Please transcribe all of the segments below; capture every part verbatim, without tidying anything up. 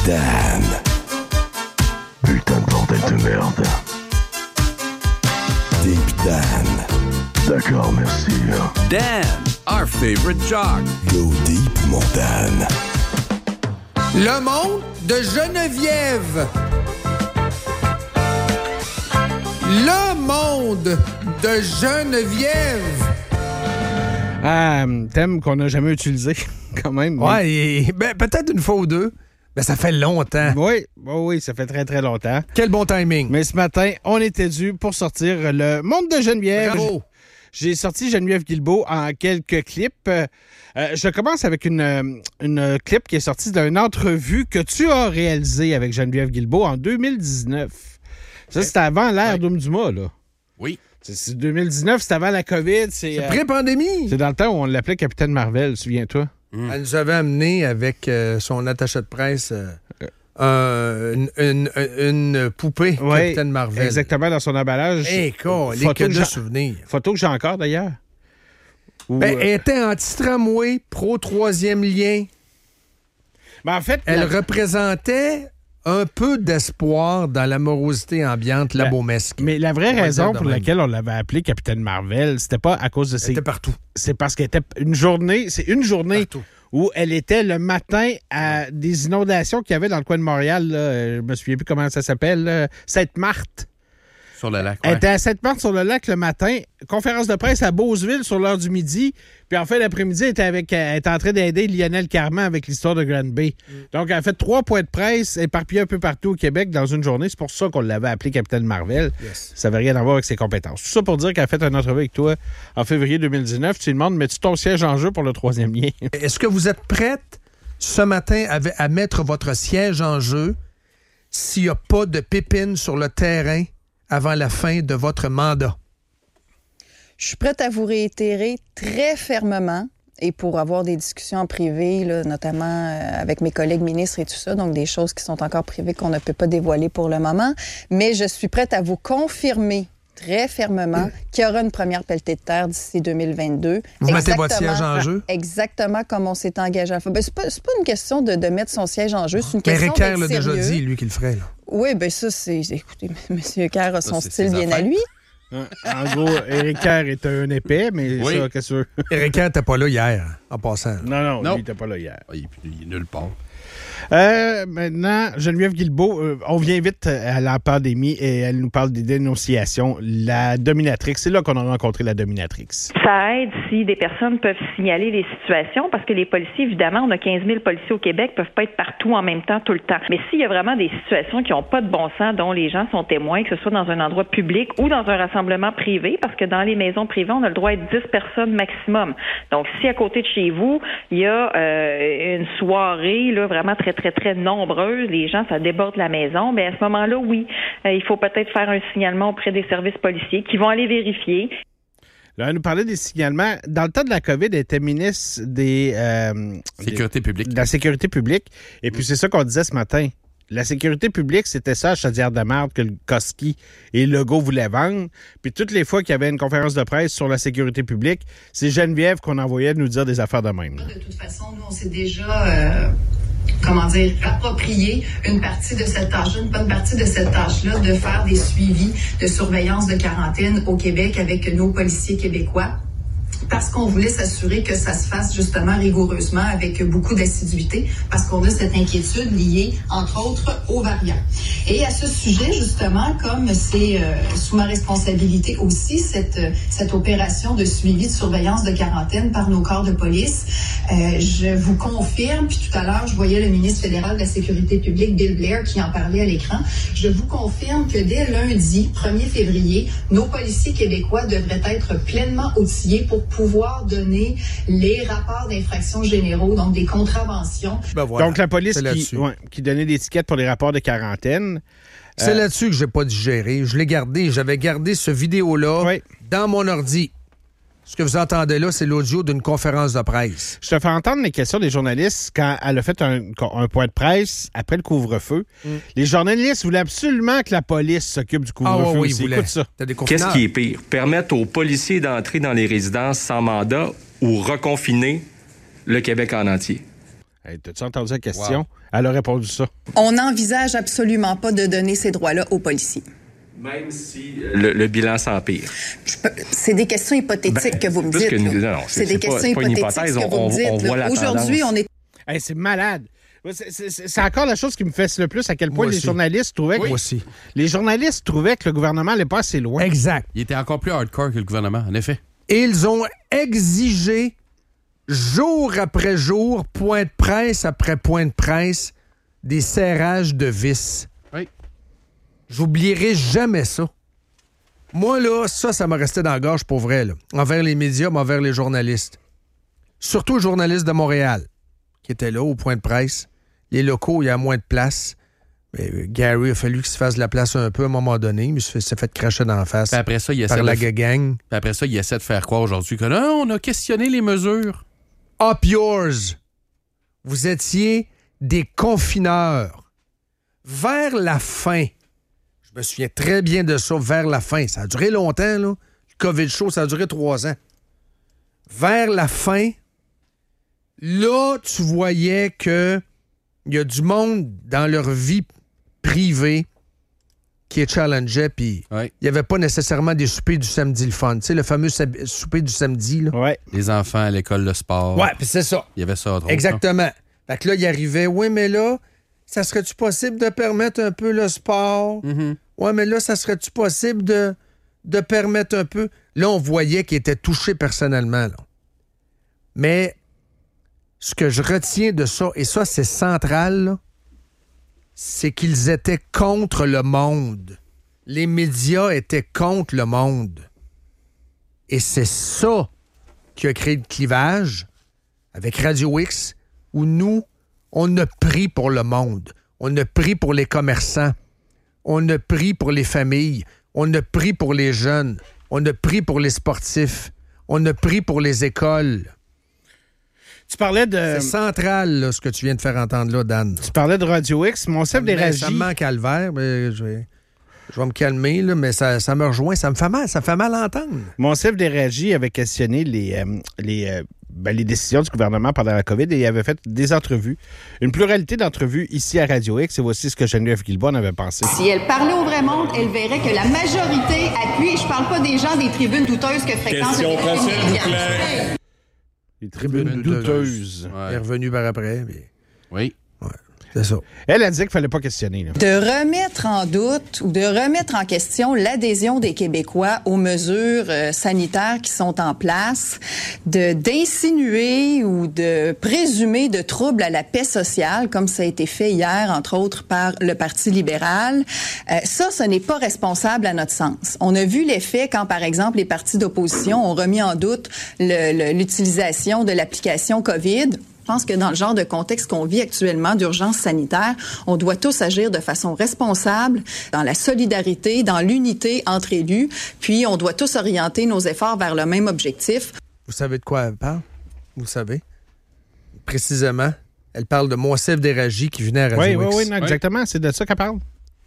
Dan. Putain de bordel de merde. Deep Dan. D'accord, merci. Dan, our favorite jock. Go deep, mon Dan. Le monde de Geneviève. Le monde de Geneviève. Ah, thème qu'on n'a jamais utilisé, quand même. Mais... Ouais, et, ben, peut-être une fois ou deux. Ben, ça fait longtemps. Oui, oui, oui, ça fait très, très longtemps. Quel bon timing. Mais ce matin, on était dû pour sortir le monde de Geneviève. Bravo. J'ai sorti Geneviève Guilbeault en quelques clips. Euh, je commence avec une, une clip qui est sortie d'une entrevue que tu as réalisée avec Geneviève Guilbeault en deux mille dix-neuf. Ça, c'était avant l'ère ouais. d'Oum Dumas, là. Oui. C'est, c'est deux mille dix-neuf, c'était avant la COVID. C'est, C'est euh, pré-pandémie. c'est dans le temps où on l'appelait Capitaine Marvel, souviens-toi? Mm. Elle nous avait amené avec euh, son attaché de presse euh, euh, une, une, une poupée Oui, Capitaine Marvel. Exactement, dans son emballage. Hey, quoi, les Photo que que de j'ai- souvenirs. Photo que j'ai encore, d'ailleurs. Où, Ben, euh, elle était anti-tramway, pro-troisième lien. ben, en fait, Elle la- représentait un peu d'espoir dans la morosité ambiante La- labomesque. mais la vraie On va raison dire de pour même. laquelle on l'avait appelée Capitaine Marvel, c'était pas à cause de Elle ses... était partout. C'est parce qu'elle était une journée... C'est une journée Partout. où elle était le matin à des inondations qu'il y avait dans le coin de Montréal. Là. Euh, Je me souviens plus comment ça s'appelle. là. Sainte-Marthe. Sur le lac, Elle ouais. était à Sainte-Marthe sur le lac le matin. Conférence de presse à Beauceville sur l'heure du midi. Puis en fait, l'après-midi, elle était, avec, elle était en train d'aider Lionel Carman avec l'histoire de Grand Bay. Mm. Donc, elle a fait trois points de presse éparpillés un peu partout au Québec dans une journée. C'est pour ça qu'on l'avait appelée Capitaine Marvel. Yes. Ça n'avait rien à voir avec ses compétences. Tout ça pour dire qu'elle a fait une entrevue avec toi en février deux mille dix-neuf. Tu lui demandes, mets-tu ton siège en jeu pour le troisième lien? Est-ce que vous êtes prête ce matin à, à mettre votre siège en jeu s'il n'y a pas de pépines sur le terrain avant la fin de votre mandat? Je suis prête à vous réitérer très fermement et pour avoir des discussions en privé, là, notamment euh, avec mes collègues ministres et tout ça, donc des choses qui sont encore privées qu'on ne peut pas dévoiler pour le moment. Mais je suis prête à vous confirmer très fermement qu'il y aura une première pelletée de terre d'ici deux mille vingt-deux. Vous mettez votre Exactement- siège en jeu? Exactement comme on s'est engagé à faire. Ben, c'est pas, c'est pas une question de, de mettre son siège en jeu, c'est une Mais question Ricard d'être l'a déjà sérieux. dit, lui, qu'il le ferait. Là. Oui, bien ça, c'est... Écoutez, M. Kerr a son c'est style ses bien à affaires. lui. En gros, Éric Kerr est un épais, mais Oui. ça, qu'est-ce que tu veux? Et Ricard n'était pas là hier, en passant. Non, non, Non. lui, il n'était pas là hier. Ah, il, il est nulle part. Euh, maintenant, Geneviève Guilbeault, euh, on vient vite à la pandémie et elle nous parle des dénonciations. La dominatrix, c'est là qu'on a rencontré la dominatrix. Ça aide si des personnes peuvent signaler les situations parce que les policiers, évidemment, on a quinze mille policiers au Québec, peuvent pas être partout en même temps, tout le temps. Mais s'il y a vraiment des situations qui n'ont pas de bon sens, dont les gens sont témoins, que ce soit dans un endroit public ou dans un rassemblement privé, parce que dans les maisons privées, on a le droit d'être dix personnes maximum. Donc, si à côté de chez vous, il y a euh, une soirée là vraiment très, très, très nombreuse, les gens, ça déborde la maison, bien à ce moment-là, oui, euh, il faut peut-être faire un signalement auprès des services policiers qui vont aller vérifier. Là, elle nous parlait des signalements. Dans le temps de la COVID, elle était ministre des, euh, Sécurité publique. de la sécurité publique. Et puis, c'est ça qu'on disait ce matin. La sécurité publique, c'était ça, à Chaudière-de-Marde, que le Koski et Legault voulaient vendre. Puis toutes les fois qu'il y avait une conférence de presse sur la sécurité publique, c'est Geneviève qu'on envoyait nous dire des affaires de même. De toute façon, nous, on s'est déjà, euh, comment dire, approprié une partie de cette tâche-là, une bonne partie de cette tâche-là, de faire des suivis de surveillance de quarantaine au Québec avec nos policiers québécois. Parce qu'on voulait s'assurer que ça se fasse justement rigoureusement avec beaucoup d'assiduité, parce qu'on a cette inquiétude liée, entre autres, aux variants. Et à ce sujet, justement, comme c'est euh, sous ma responsabilité aussi, cette, cette opération de suivi de surveillance de quarantaine par nos corps de police, euh, je vous confirme, puis tout à l'heure, je voyais le ministre fédéral de la Sécurité publique, Bill Blair, qui en parlait à l'écran, je vous confirme que dès lundi, premier février, nos policiers québécois devraient être pleinement outillés pour pouvoir donner les rapports d'infractions généraux, donc des contraventions. Ben voilà, Donc, la police c'est qui, là-dessus. ouais, qui donnait des tickets pour les rapports de quarantaine. C'est Euh, là-dessus que j'ai pas digéré. Je l'ai gardé. J'avais gardé ce vidéo-là Oui. dans mon ordi. Ce que vous entendez là, c'est l'audio d'une conférence de presse. Je te fais entendre les questions des journalistes quand elle a fait un, un point de presse après le couvre-feu. Mm. Les journalistes voulaient absolument que la police s'occupe du couvre-feu. Ah ouais, oui, aussi. ils voulaient. Écoute ça. T'as des Qu'est-ce confineurs. qui est pire? Permettre aux policiers d'entrer dans les résidences sans mandat ou reconfiner le Québec en entier? Hey, t'as-tu entendu la question? Wow. Elle a répondu ça. On n'envisage absolument pas de donner ces droits-là aux policiers. Même si le, le bilan s'empire. Je peux- C'est des questions hypothétiques Ben, que vous me plus dites. que une- là. non, non, c'est- c'est des c'est pas- questions c'est pas une hypothétiques hypothèse, que vous on- me dites. on là. voit la Aujourd'hui, tendance. on est Hey, c'est malade. C'est, c'est- c'est encore la chose qui me fait le plus à quel point Moi les aussi. journalistes trouvaient que, Moi aussi. les journalistes trouvaient que le gouvernement n'allait pas assez loin. Exact. Il était encore plus hardcore que le gouvernement, en effet. Et ils ont exigé, jour après jour, point de presse après point de presse, des serrages de vis. Oui. J'oublierai jamais ça. Moi, là, ça, ça m'a resté dans la gorge pour vrai, là. Envers les médias, mais envers les journalistes. Surtout les journalistes de Montréal, qui étaient là au point de presse. Les locaux, il y a moins de place. Mais euh, Gary a fallu qu'il se fasse de la place un peu à un moment donné, mais il s'est s'est fait cracher dans la face Puis après ça, il essaie par de la f- gang. Puis après ça, il essaie de faire croire aujourd'hui que non, on a questionné les mesures. Up yours! Vous étiez des confineurs. Vers la fin, je me souviens très bien de ça, vers la fin. Ça a duré longtemps, là. Le COVID show, ça a duré trois ans. Vers la fin, là, tu voyais que il y a du monde dans leur vie privée qui est challengeait, puis Oui. il n'y avait pas nécessairement des soupers du samedi le fun. Tu sais, le fameux sab- souper du samedi, là. Ouais. Les enfants à l'école de sport. Ouais, puis c'est ça. Il y avait ça. Autre, Exactement. Fait que là, il arrivait, oui, mais là, ça serait-tu possible de permettre un peu le sport? Mhm. Ouais, mais là, ça serait-tu possible de, de permettre un peu? Là, on voyait qu'il était touché personnellement, là. Mais ce que je retiens de ça, et ça, c'est central, là, c'est qu'ils étaient contre le monde. Les médias étaient contre le monde. Et c'est ça qui a créé le clivage avec Radio X, où nous, on a pris pour le monde. On a pris pour les commerçants. On a pris pour les familles. On a pris pour les jeunes. On a pris pour les sportifs. On a pris pour les écoles. Tu parlais de C'est central, là, ce que tu viens de faire entendre là, Dan. tu parlais de Radio X. Mon chef des Mais ça régies. me manque calvaire, mais je vais, je vais me calmer, là, mais ça, ça me rejoint. Ça me fait mal. Ça fait mal à entendre. Mon chef des régies avait questionné les, euh, les, euh, ben, les décisions du gouvernement pendant la COVID et il avait fait des entrevues. Une pluralité d'entrevues ici à Radio X. Et voici ce que Geneviève Guilbault en avait pensé. Si elle parlait au vrai monde, elle verrait que la majorité appuie, et je parle pas des gens des tribunes douteuses que fréquentent Question les facile, médias. s'il vous plaît. Les tribunes Tribunes douteuses. Il est Ouais. revenu par après. mais Oui. C'est ça. Elle a dit qu'il fallait pas questionner. Là. De remettre en doute ou de remettre en question l'adhésion des Québécois aux mesures euh, sanitaires qui sont en place, de d'insinuer ou de présumer de troubles à la paix sociale, comme ça a été fait hier, entre autres, par le Parti libéral, euh, ça, ce n'est pas responsable à notre sens. On a vu l'effet quand, par exemple, les partis d'opposition ont remis en doute le- le- l'utilisation de l'application COVID. Je pense que dans le genre de contexte qu'on vit actuellement d'urgence sanitaire, on doit tous agir de façon responsable, dans la solidarité, dans l'unité entre élus, puis on doit tous orienter nos efforts vers le même objectif. Vous savez de quoi elle parle? Vous savez? Précisément, elle parle de Moncef Déragi qui venait à Radio Oui, X. oui, oui, non, exactement. C'est de ça qu'elle parle.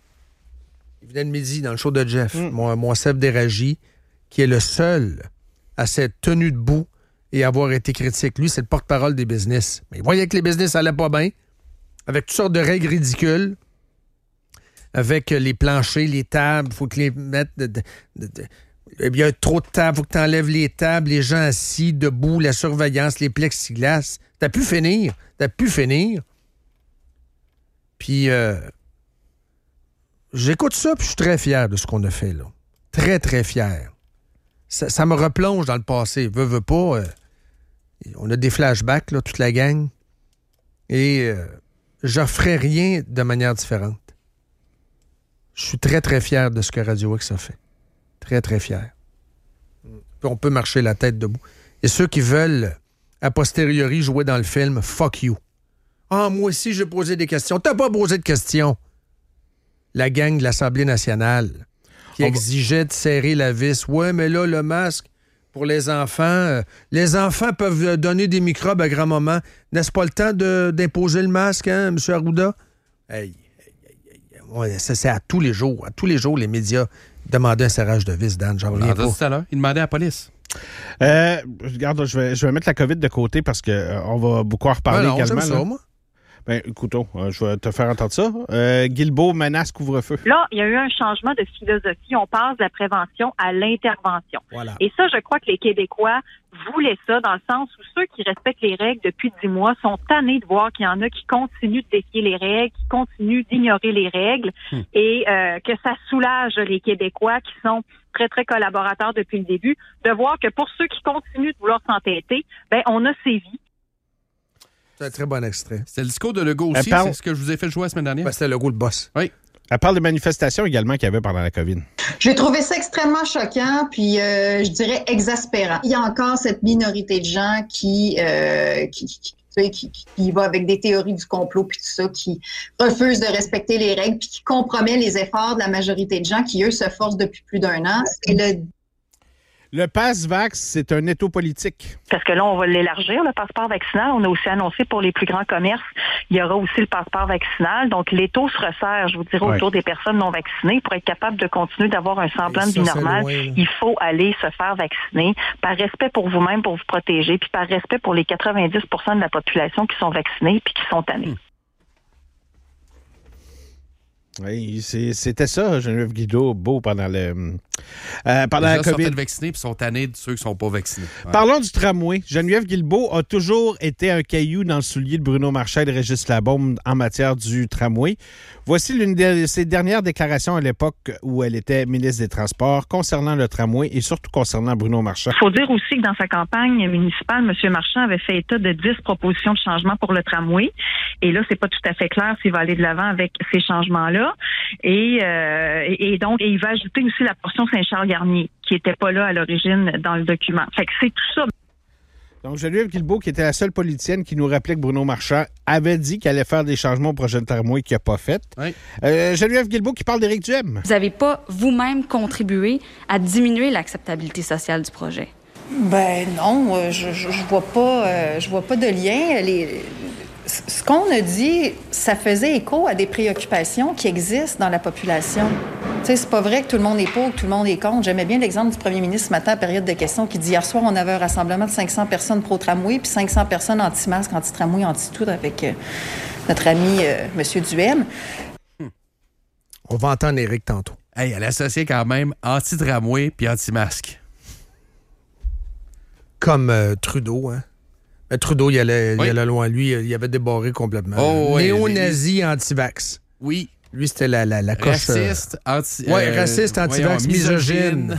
Il venait de midi dans le show de Jeff. Mm. Mon, Moncef Déragi, qui est le seul à s'être tenu debout et avoir été critique. Lui, c'est le porte-parole des business. Mais il voyait que les business allaient pas bien, avec toutes sortes de règles ridicules, avec les planchers, les tables, il faut que les mettre... De, de, de, de, il y a trop de tables, il faut que tu enlèves les tables, les gens assis, debout, la surveillance, les plexiglas. T'as pu finir. T'as pu finir. Puis, euh, j'écoute ça, puis je suis très fier de ce qu'on a fait, là. Très, très fier. Ça, ça me replonge dans le passé. Veux, veux pas. Euh, on a des flashbacks, là, toute la gang. Et euh, j'offrais rien de manière différente. Je suis très, très fier de ce que Radio X a fait. Très, très fier. Puis on peut marcher la tête debout. Et ceux qui veulent, a posteriori, jouer dans le film, fuck you. Ah, moi aussi, j'ai posé des questions. T'as pas posé de questions. La gang de l'Assemblée nationale qui On va- exigeait de serrer la vis. Ouais, mais là, le masque pour les enfants, euh, les enfants peuvent euh, donner des microbes à grand-maman. N'est-ce pas le temps de, d'imposer le masque, hein, M. Arruda? Hey, hey, hey, hey. Ouais, ça, c'est à tous les jours. À tous les jours, les médias demandaient un serrage de vis, Dan. J'en On reviens l'a entendu pas. tout à l'heure. Il demandait à la police. Euh, regarde, je vais, je vais mettre la COVID de côté parce qu'on va beaucoup en reparler Ah non, également. j'aime là. ça, moi. Ben, écoute, euh, je vais te faire entendre ça. Euh, Guilbeault menace couvre-feu. Là, il y a eu un changement de philosophie. On passe de la prévention à l'intervention. Voilà. Et ça, je crois que les Québécois voulaient ça dans le sens où ceux qui respectent les règles depuis dix mois sont tannés de voir qu'il y en a qui continuent de défier les règles, qui continuent d'ignorer les règles hmm. et euh, que ça soulage les Québécois qui sont très, très collaborateurs depuis le début, de voir que pour ceux qui continuent de vouloir s'entêter, ben on a sévi. C'est un très bon extrait. C'était le discours de Legault aussi, parle... c'est ce que je vous ai fait jouer la semaine dernière? Ben, c'était Legault le boss. Oui. Elle parle des manifestations également qu'il y avait pendant la COVID. J'ai trouvé ça extrêmement choquant, puis euh, je dirais exaspérant. Il y a encore cette minorité de gens qui, euh, qui, qui, qui, qui, qui va avec des théories du complot puis tout ça, qui refusent de respecter les règles puis qui compromet les efforts de la majorité de gens qui, eux, se forcent depuis plus d'un an. C'est le Le pass-vax, c'est un étau politique. Parce que là, on va l'élargir, le passeport vaccinal. On a aussi annoncé pour les plus grands commerces, il y aura aussi le passeport vaccinal. Donc, l'étau se resserre, je vous dirais, ouais. autour des personnes non vaccinées. Pour être capable de continuer d'avoir un semblant de vie normale, il faut aller se faire vacciner par respect pour vous-même, pour vous protéger, puis par respect pour les quatre-vingt-dix pour cent de la population qui sont vaccinés puis qui sont tannés. Hum. Oui, c'est, c'était ça, Geneviève Guilbeault, pendant le euh, pendant les la gens COVID. sont vaccinés puis sont tannés de ceux qui ne sont pas vaccinés. Ouais. Parlons du tramway. Geneviève Guilbeault a toujours été un caillou dans le soulier de Bruno Marchand et de Régis Labaume en matière du tramway. Voici l'une de ses dernières déclarations à l'époque où elle était ministre des Transports concernant le tramway et surtout concernant Bruno Marchand. Il faut dire aussi que dans sa campagne municipale, M. Marchand avait fait état de dix propositions de changement pour le tramway. Et là, c'est pas tout à fait clair s'il va aller de l'avant avec ces changements-là. Et, euh, et, et donc, et il va ajouter aussi la portion Saint-Charles-Garnier, qui n'était pas là à l'origine dans le document. Fait que c'est tout ça. Donc, Geneviève Guilbeault, qui était la seule politicienne qui nous rappelait que Bruno Marchand avait dit qu'elle allait faire des changements au projet de tramway qu'il n'a pas fait. Oui. Euh, Geneviève Guilbeault qui parle d'Éric Duhem. Vous n'avez pas vous-même contribué à diminuer l'acceptabilité sociale du projet? Ben non, je, je, je vois pas, euh, je vois pas de lien. Les... Ce qu'on a dit, ça faisait écho à des préoccupations qui existent dans la population. Tu sais, c'est pas vrai que tout le monde est pour, que tout le monde est contre. J'aimais bien l'exemple du premier ministre ce matin à période de questions qui dit hier soir, on avait un rassemblement de cinq cents personnes pro-tramway puis cinq cents personnes anti-masque, anti-tramway, anti-tout avec euh, notre ami euh, M. Duhem. Hmm. On va entendre Éric tantôt. Hey, elle associait quand même anti-tramway puis anti-masque. Comme euh, Trudeau, hein? Mais Trudeau, il allait, oui. il allait loin. Lui, il avait débarré complètement. Oh, néo-nazi, les... anti-vax. Oui. Lui, c'était la, la, la coche... Raciste, anti... Oui, euh, raciste, anti-vax, misogyne.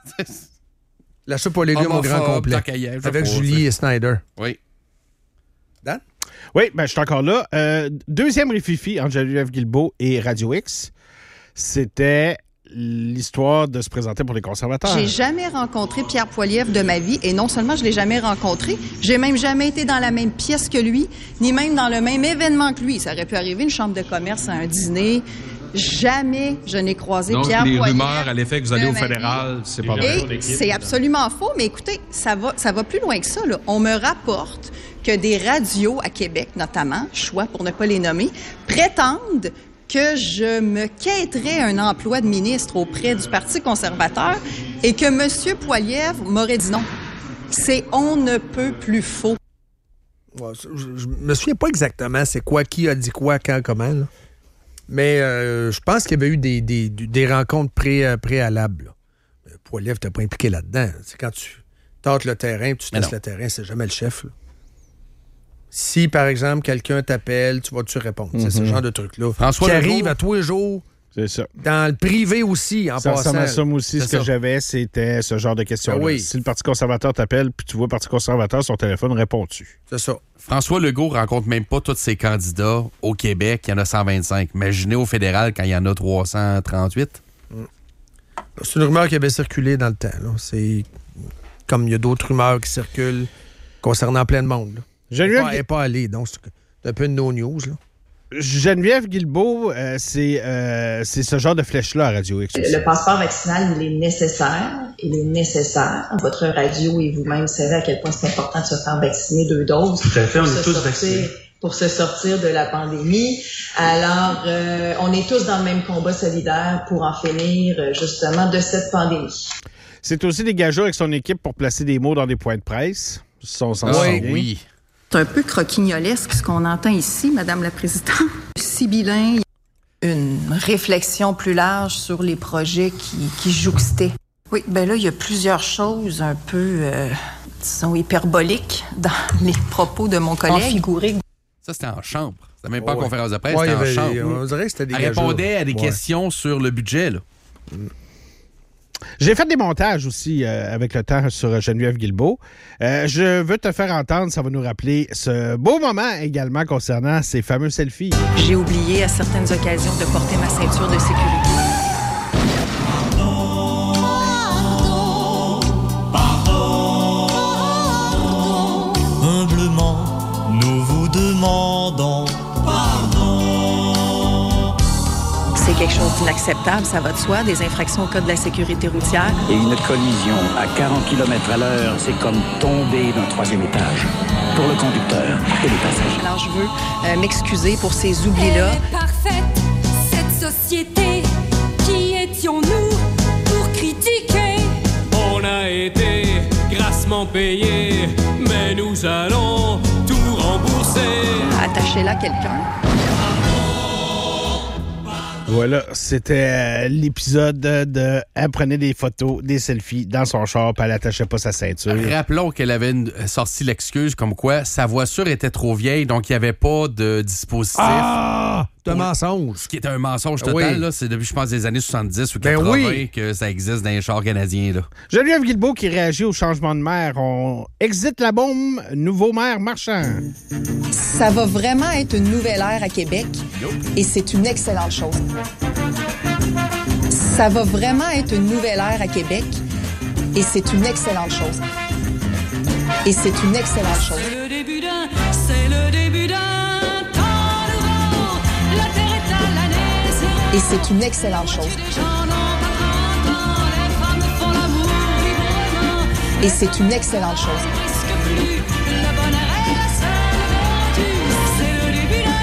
La soupe aux légumes au grand complet. Avec Julie Snyder. Oui. Dan? Oui, ben, je suis encore là. Euh, deuxième rififi entre Geneviève Guilbeault et Radio X, c'était... l'histoire de se présenter pour les conservateurs. J'ai jamais rencontré Pierre Poilievre de ma vie et non seulement je l'ai jamais rencontré, j'ai même jamais été dans la même pièce que lui, ni même dans le même événement que lui. Ça aurait pu arriver une chambre de commerce à un dîner. Jamais je n'ai croisé Donc, Pierre les Poilievre. rumeurs à l'effet que vous allez au fédéral, c'est pas vrai. Et c'est absolument faux, mais écoutez, ça va, ça va plus loin que ça, là. On me rapporte que des radios à Québec, notamment, choix pour ne pas les nommer, prétendent que je me quêterais un emploi de ministre auprès du Parti conservateur et que M. Poilievre m'aurait dit non. C'est on ne peut plus faux. Ouais, je, je me souviens pas exactement c'est quoi, qui a dit quoi, quand, comment. Là. Mais euh, je pense qu'il y avait eu des, des, des rencontres pré, préalables. Là. Poilievre, t'as pas impliqué là-dedans. C'est quand tu tâtes le terrain et tu laisses le terrain, c'est jamais le chef. Là. Si, par exemple, quelqu'un t'appelle, tu vas-tu répondre? Mm-hmm. C'est ce genre de truc-là. François qui Legault, arrive à tous les jours. C'est ça. Dans le privé aussi, en ça, passant. Ça m'assomme aussi. C'est ce ça. que j'avais, c'était ce genre de questions-là. Ah oui. Si le Parti conservateur t'appelle, puis tu vois le Parti conservateur sur ton téléphone, réponds-tu? C'est ça. François Legault rencontre même pas tous ses candidats au Québec. Il y en a cent vingt-cinq. Imaginez au fédéral quand il y en a trois cent trente-huit. Mm. C'est une rumeur qui avait circulé dans le temps. Là. C'est comme il y a d'autres rumeurs qui circulent concernant plein de monde. Là. Geneviève... Elle n'est pas allée, donc c'est un peu de no-news. Là. Geneviève Guilbeault, euh, c'est, euh, c'est ce genre de flèche-là à Radio X. Le passeport vaccinal, il est nécessaire. Il est nécessaire. Votre radio et vous-même savez à quel point c'est important de se faire vacciner deux doses. Tout à fait, on est tous vaccinés. Pour se sortir de la pandémie. Alors, euh, on est tous dans le même combat solidaire pour en finir, justement, de cette pandémie. C'est aussi des gageures avec son équipe pour placer des mots dans des points de presse. Son, son oui, oui. C'est un peu croquignolesque ce qu'on entend ici, Madame la Présidente. Sibyllin, une réflexion plus large sur les projets qui, qui jouxtaient. Oui, ben là, il y a plusieurs choses un peu, euh, disons, hyperboliques dans les propos de mon collègue. Figuré. Ça, c'était en chambre. C'était même pas Oh, en ouais. conférence de presse, Ouais, c'était en avait, chambre. on dirait que c'était des Elle gageures. répondait à des Ouais. questions sur le budget, là. J'ai fait des montages aussi euh, avec le temps sur Geneviève Guilbeault. Euh, je veux te faire entendre, ça va nous rappeler ce beau moment également concernant ces fameux selfies. J'ai oublié à certaines occasions de porter ma ceinture de sécurité. Humblement, nous vous demandons pardon. C'est quelque chose d'inacceptable, ça va de soi, des infractions au code de la sécurité routière. Et une collision à quarante kilomètres à l'heure, c'est comme tomber d'un troisième étage. Pour le conducteur et les passagers. Alors je veux euh, m'excuser pour ces oublis-là. Elle est parfaite, cette société. Qui étions-nous pour critiquer? On a été grassement payés, mais nous allons tout rembourser. Attachez-là quelqu'un. Voilà, c'était euh, l'épisode de Elle prenait des photos, des selfies dans son char, puis elle attachait pas sa ceinture. Rappelons qu'elle avait une- sorti l'excuse comme quoi sa voiture était trop vieille, donc il n'y avait pas de dispositif. Ah! C'est un Pour- mensonge. Ce qui est un mensonge total, Oui. là, c'est depuis, je pense, des années soixante-dix ou Ben quatre-vingts oui. que ça existe dans les chars canadiens. Là. Geneviève Guilbeault qui réagit au changement de maire. On exit la bombe, nouveau maire marchand. Ça va vraiment être une nouvelle ère à Québec et c'est une excellente chose. Ça va vraiment être une nouvelle ère à Québec et c'est une excellente chose. Et c'est une excellente chose. C'est le début d'un, c'est le début d'un temps nouveau. La terre est à l'année zéro. Et c'est une excellente chose. Les gens n'ont pas trente ans, les femmes font l'amour librement. Et c'est une excellente chose. Presque plus, le bonheur est la seule aventure. C'est le début d'un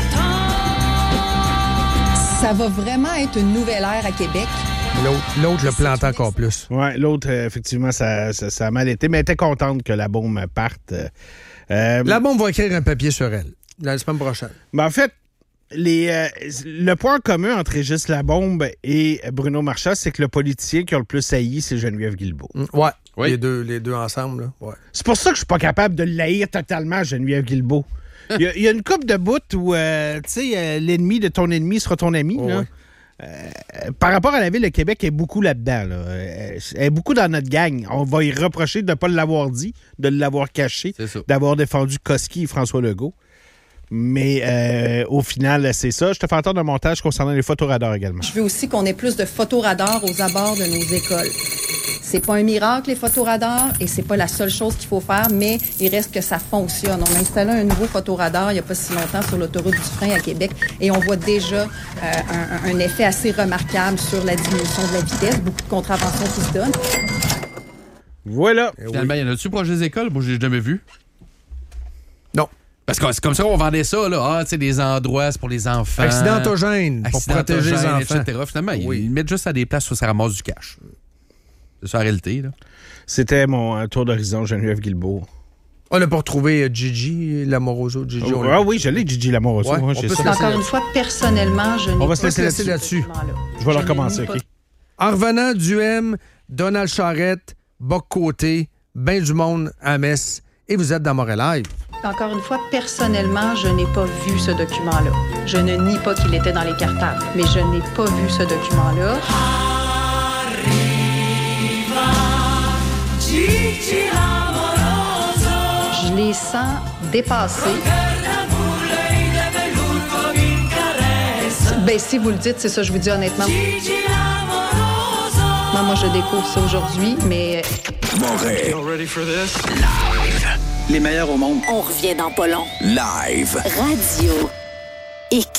temps. Ça va vraiment être une nouvelle ère à Québec. L'autre, l'autre le plante encore plus. Ouais, l'autre, euh, effectivement, ça, ça, ça a mal été, mais elle était contente que la bombe parte. Euh, euh, La bombe va écrire un papier sur elle la semaine prochaine. ben, en fait, les, euh, le point commun entre Régis Labombe et Bruno Marchand, c'est que le politicien qui a le plus haï, c'est Geneviève Guilbeault. Mm, Ouais, Oui. Les, deux, les deux ensemble. Là. Ouais. C'est pour ça que je suis pas capable de l'haïr totalement, Geneviève Guilbeault. Il y, a- il y a une couple de bouts où, euh, tu sais, euh, l'ennemi de ton ennemi sera ton ami. Oh, là. ouais. Euh, par rapport à la Ville de Québec, elle est beaucoup là-dedans. Là. Elle elle est beaucoup dans notre gang. On va y reprocher de ne pas l'avoir dit, de l'avoir caché, C'est ça. d'avoir défendu Koski et François Legault. Mais euh, au final, c'est ça. Je te fais entendre un montage concernant les photoradars également. Je veux aussi qu'on ait plus de photoradars aux abords de nos écoles. C'est pas un miracle, les photoradars, et c'est pas la seule chose qu'il faut faire, mais il reste que ça fonctionne. On a installé un nouveau photoradar il y a pas si longtemps sur l'autoroute du Frein à Québec, et on voit déjà euh, un, un effet assez remarquable sur la diminution de la vitesse, beaucoup de contraventions qui se donnent. Voilà. Finalement, il y en a-tu proche des écoles? Moi, je l'ai jamais vu. Non. Parce que c'est comme ça qu'on vendait ça, là. Ah, tu sais, des endroits, c'est pour les enfants. Accidentogène, pour protéger les Accidentogène, enfants. et cetera. Finalement, Oui. ils mettent juste à des places où ça ramasse du cash. C'est ça la réalité, là. C'était mon euh, tour d'horizon, Geneviève Guilbeault. On n'a pas retrouvé euh, Gigi Lamoroso. Gigi, on l'a- Ah oui, je l'ai, Gigi Lamoroso. Ouais, Moi, on j'ai peut ça. se laisser Encore une fois, personnellement, je n'ai On va pas se laisser se laisser ce là-dessus. document-là. Je vais le Je recommencer, n'ai OK? pas- En revenant, Duhem, Donald Charrette, Boc-Côté, ben du monde à Metz, et vous êtes dans Montréal Live. Encore une fois, personnellement, je n'ai pas vu ce document-là. Je ne nie pas qu'il était dans les cartables, mais je n'ai pas vu ce document-là. Gigi Lamoroso. Je les sens dépassés. Ben, si vous le dites, c'est ça, je vous dis honnêtement. Gigi Lamoroso. Non, moi, je découvre ça aujourd'hui, mais Montréal. Y'all ready for this? Les meilleurs au monde. On revient dans pas long. Live. Radio X.